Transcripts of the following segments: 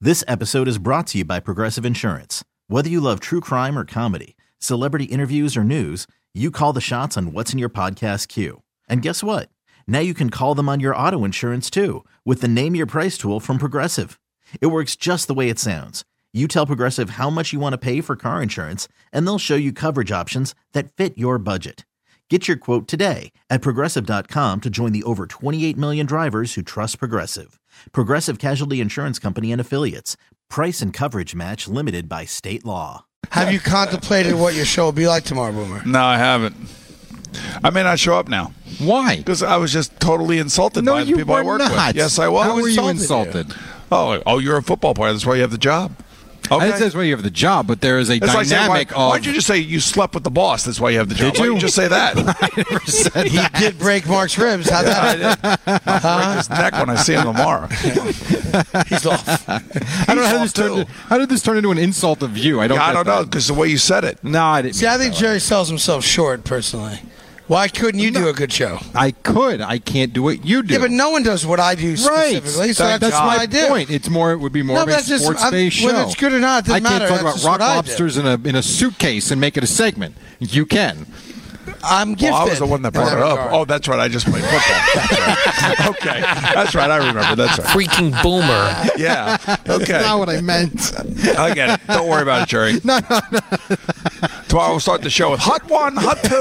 This episode is brought to you by Progressive Insurance. Whether you love true crime or comedy, celebrity interviews or news, you call the shots on what's in your podcast queue. And guess what? Now you can call them on your auto insurance too with the Name Your Price tool from Progressive. It works just the way it sounds. You tell Progressive how much you want to pay for car insurance, and they'll show you coverage options that fit your budget. Get your quote today at Progressive.com to join the over 28 million drivers who trust Progressive. Progressive Casualty Insurance Company and Affiliates. Price and coverage match limited by state law. Have you contemplated what your show will be like tomorrow, Boomer? No, I haven't. I may not show up now. Why? Because I was just totally insulted by the people I work with. Yes, I was. How were you insulted? Oh, you're a football player. That's why you have the job. Okay. That's why you have the job, but there is a dynamic of... Why don't you just say you slept with the boss? That's why you have the job. Did you? Why don't you just say that? I never said He that. did break Mark's ribs. How'd that? I'll break his neck when I see him tomorrow. He's off. I don't know how did this turn into an insult of you? I don't know, because the way you said it. No, I didn't. See, I think Jerry sells himself short, personally. Why couldn't you do a good show? I could. I can't do what you do. Yeah, but no one does what I do specifically, so that's that's what my I do. point. It would be more of a sports-based show. Whether it's good or not, it doesn't matter. I can't talk about rock lobsters in a suitcase and make it a segment. You can. I'm gifted. Well, I was the one that brought it up. Oh, that's right. I just played football. That's right. Okay. That's right. I remember. That's right. Freaking boomer. Yeah. Okay. That's not what I meant. I get it. Don't worry about it, Jerry. No. Tomorrow we'll start the show with Hot 1,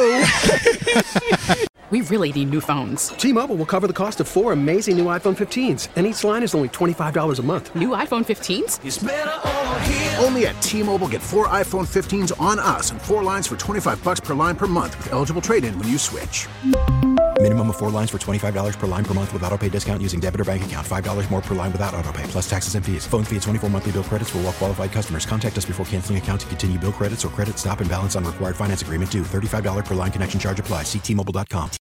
Hot 2. We really need new phones. T-Mobile will cover the cost of 4 amazing new iPhone 15s, and each line is only $25 a month. New iPhone 15s? It's better over here. Only at T-Mobile, get 4 iPhone 15s on us and 4 lines for $25 per line per month with eligible trade-in when you switch. Minimum of 4 lines for $25 per line per month with autopay discount using debit or bank account. $5 more per line without autopay, plus taxes and fees. Phone fee at 24 monthly bill credits for well-qualified customers. Contact us before canceling account to continue bill credits or credit stop and balance on required finance agreement due. $35 per line connection charge applies. See T-Mobile.com.